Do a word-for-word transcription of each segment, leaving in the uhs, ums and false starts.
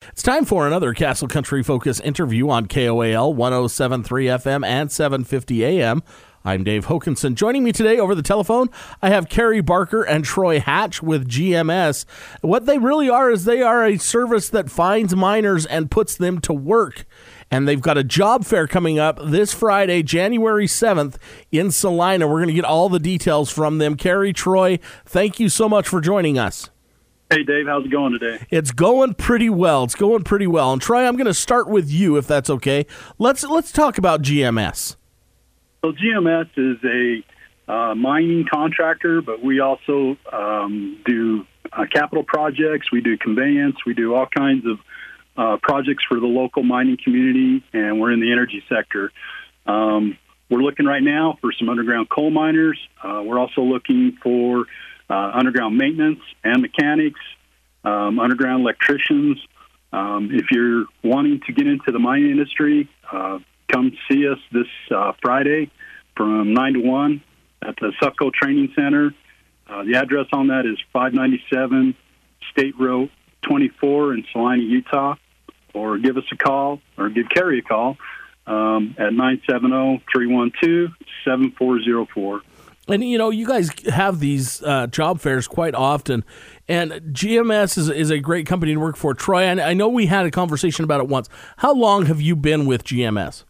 It's time for another Castle Country Focus interview on K O A L one oh seven point three F M and seven fifty A M. I'm Dave Hokinson. Joining me today over the telephone, I have Carrie Barker and Troy Hatch with G M S. What they really are is they are a service that finds miners and puts them to work. And they've got a job fair coming up this Friday, January seventh in Salina. We're going to get all the details from them. Carrie, Troy, thank you so much for joining us. Hey, Dave, how's it going today? It's going pretty well. It's going pretty well. And Troy, I'm going to start with you, if that's okay. Let's let's talk about G M S. So G M S is a uh, mining contractor, but we also um, do uh, capital projects. We do conveyance. We do all kinds of uh, projects for the local mining community, and we're in the energy sector. Um, we're looking right now for some underground coal miners. Uh, we're also looking for Uh, underground maintenance and mechanics, um, underground electricians. Um, if you're wanting to get into the mining industry, uh, come see us this uh, Friday from nine to one at the Sufco Training Center. Uh, the address on that is five ninety-seven State Road twenty-four in Salina, Utah. Or give us a call, or give Carrie a call um, at nine seven zero, three one two, seven four zero four. And, you know, you guys have these uh, job fairs quite often, and G M S is, is a great company to work for. Troy, I, I know we had a conversation about it once. How long have you been with G M S?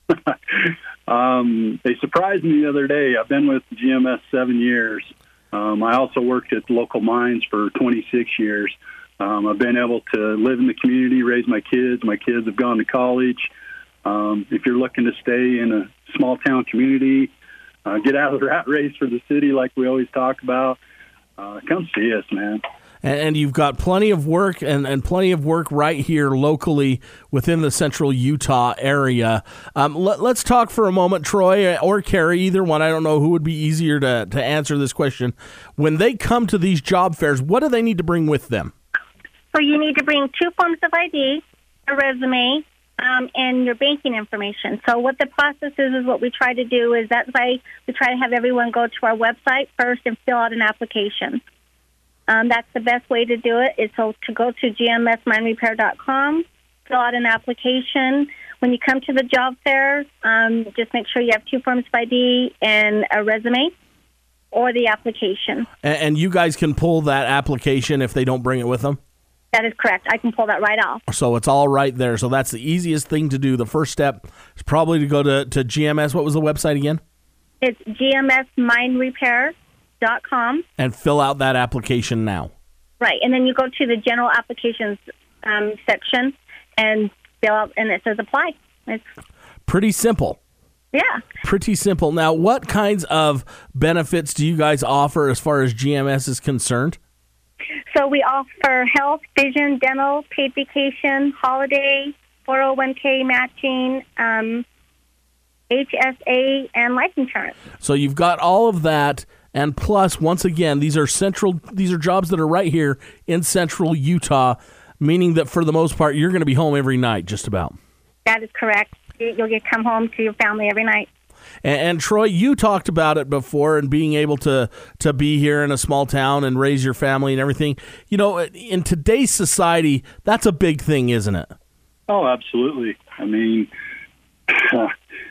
um, they surprised me the other day. I've been with G M S seven years. Um, I also worked at local mines for twenty-six years. Um, I've been able to live in the community, raise my kids. My kids have gone to college. Um, if you're looking to stay in a small-town community, Uh, get out of the rat race for the city like we always talk about. Uh, come see us, man. And, and you've got plenty of work and, and plenty of work right here locally within the central Utah area. Um, let, let's talk for a moment, Troy or Carrie, either one. I don't know who would be easier to, to answer this question. When they come to these job fairs, what do they need to bring with them? So you need to bring two forms of I D, a resume, Um, and your banking information. So what the process is, is what we try to do is that's why we try to have everyone go to our website first and fill out an application. Um, that's the best way to do it, is so to go to g m s mine repair dot com, fill out an application. When you come to the job fair, um, just make sure you have two forms of I D and a resume or the application. And, and you guys can pull that application if they don't bring it with them? That is correct. I can pull that right off. So it's all right there. So that's the easiest thing to do. The first step is probably to go to, to G M S. What was the website again? It's g m s mine repair dot com. And fill out that application now. Right. And then you go to the general applications um, section and fill out, and it says apply. It's pretty simple. Yeah. Pretty simple. Now, what kinds of benefits do you guys offer as far as G M S is concerned? So we offer health, vision, dental, paid vacation, holiday, four oh one k matching, um, H S A, and life insurance. So you've got all of that, and plus, once again, these are central. These are jobs that are right here in central Utah, meaning that for the most part, you're going to be home every night, just about. That is correct. You'll get come home to your family every night. And, and Troy, you talked about it before, and being able to to be here in a small town and raise your family and everything. You know, in today's society, that's a big thing, isn't it? Oh, absolutely. I mean, uh,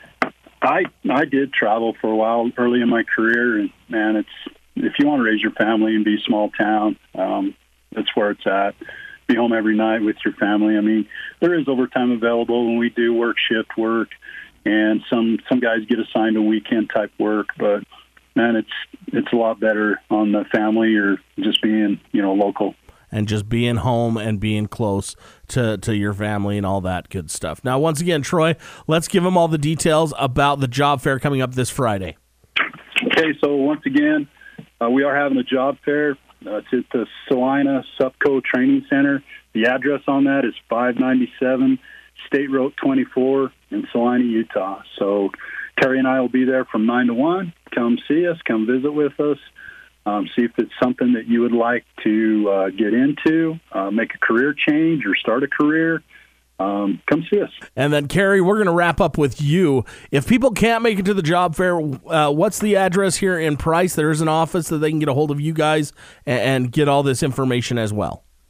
I I did travel for a while early in my career, and man, it's if you want to raise your family and be a small town, um, that's where it's at. Be home every night with your family. I mean, there is overtime available when we do work shift work. And some, some guys get assigned a weekend type work, but man, it's it's a lot better on the family or just being, you know, local. And just being home and being close to, to your family and all that good stuff. Now, once again, Troy, let's give them all the details about the job fair coming up this Friday. Okay, so once again, uh, we are having a job fair. Uh, it's at the Salina Sufco Training Center. The address on that is five ninety-seven State Road twenty-four in Salina, Utah. So Terry and I will be there from nine to one. Come see us. Come visit with us. Um, see if it's something that you would like to uh, get into, uh, make a career change or start a career. Um, come see us. And then, Carrie, we're going to wrap up with you. If people can't make it to the job fair, uh, what's the address here in Price? There is an office that they can get a hold of you guys and, and get all this information as well.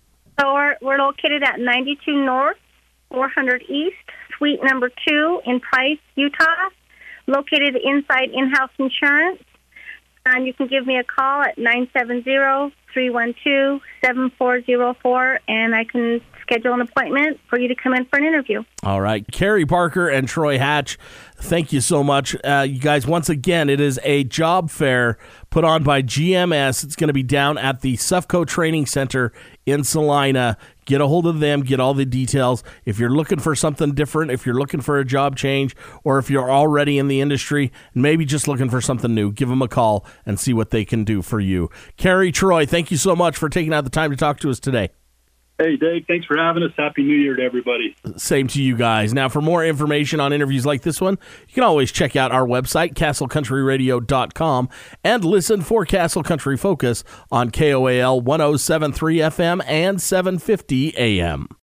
So we're, we're located at ninety-two North, four hundred East, Suite number two in Price, Utah, located inside In-House Insurance. And you can give me a call at nine seven zero, three one two, seven four zero four, and I can schedule an appointment for you to come in for an interview. All right. Carrie Barker and Troy Hatch, thank you so much. Uh, you guys, once again, it is a job fair put on by G M S. It's going to be down at the Sufco Training Center in Salina. Get a hold of them, get all the details. If you're looking for something different, if you're looking for a job change, or if you're already in the industry and maybe just looking for something new, give them a call and see what they can do for you. Carrie, Troy, thank you so much for taking out the time to talk to us today. Hey, Dave, thanks for having us. Happy New Year to everybody. Same to you guys. Now, for more information on interviews like this one, you can always check out our website, castle country radio dot com, and listen for Castle Country Focus on K O A L one oh seven point three F M and seven fifty A M.